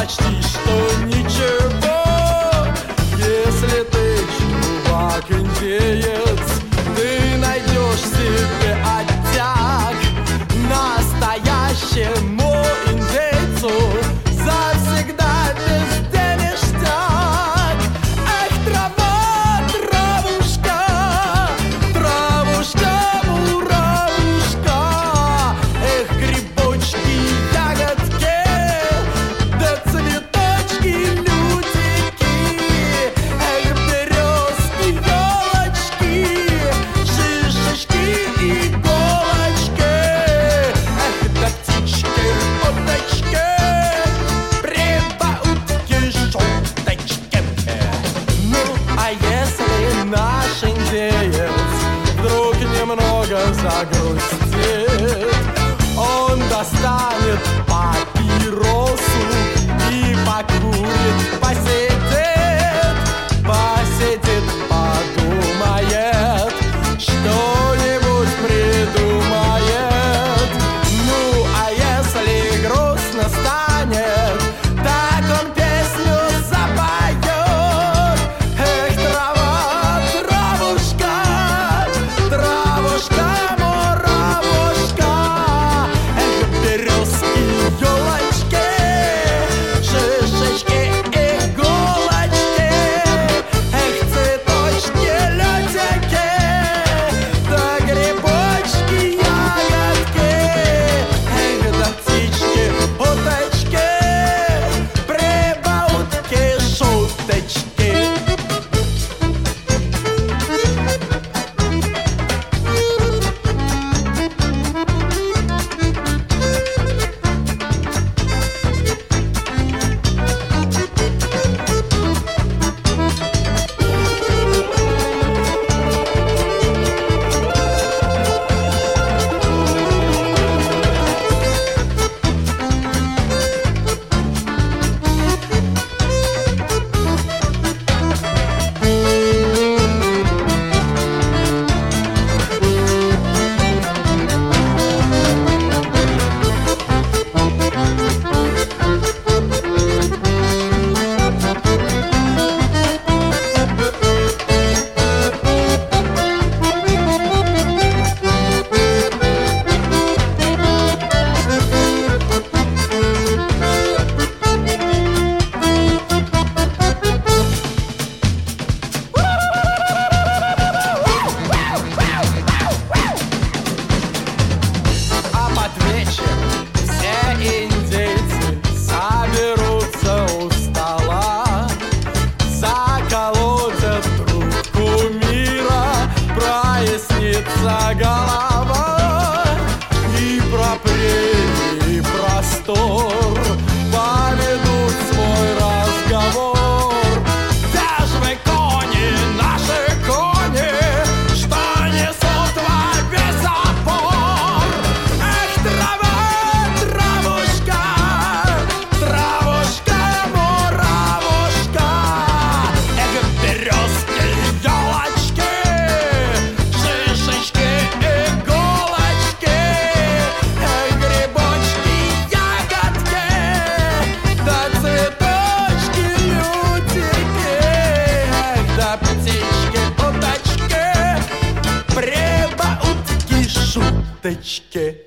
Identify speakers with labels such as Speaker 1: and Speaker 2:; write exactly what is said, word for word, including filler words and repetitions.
Speaker 1: почти что ничего. Если ты чувак-индеец, ты найдешь себе оттяг. Настоящему индейцу завсегда везде ништяк. Эх, трава, травушка, травушка, муравушка. Эх, грибочки, ягодки, да цветочки, лютики. Эх, березки, елочки, шишечки, иголочки. Эх, да птички, уточки, прибаутки, шуточки. Ну, а если наш индеец вдруг немного загрустит, он достанет папиросу и покурит, посидит, посидит, подумает, что-нибудь придумает. Ну, а если грустно станет, так он песню запоет. Эх, трава, травушка, травушка, муравушка. Эх, березки, елочки, шишечки, иголочки. Эх, цветочки, лютики, да грибочки, ягодки. Эх, да птички, уточки, прибаутки, шуточки. А под вечер все индейцы соберутся у стола, заколотят трубку мира, прояснится голова. И про прерии простор поведут свой разговор. Где ж вы, кони, наши кони, что несут во весь опор? Эх, трава, травушка, травушка, муравушка. Эх, березки, елочки, шишечки, иголочки. Эх, грибочки, ягодки, да цветочки, лютики. Эх, да птички, уточки, прибаутки, шуточки.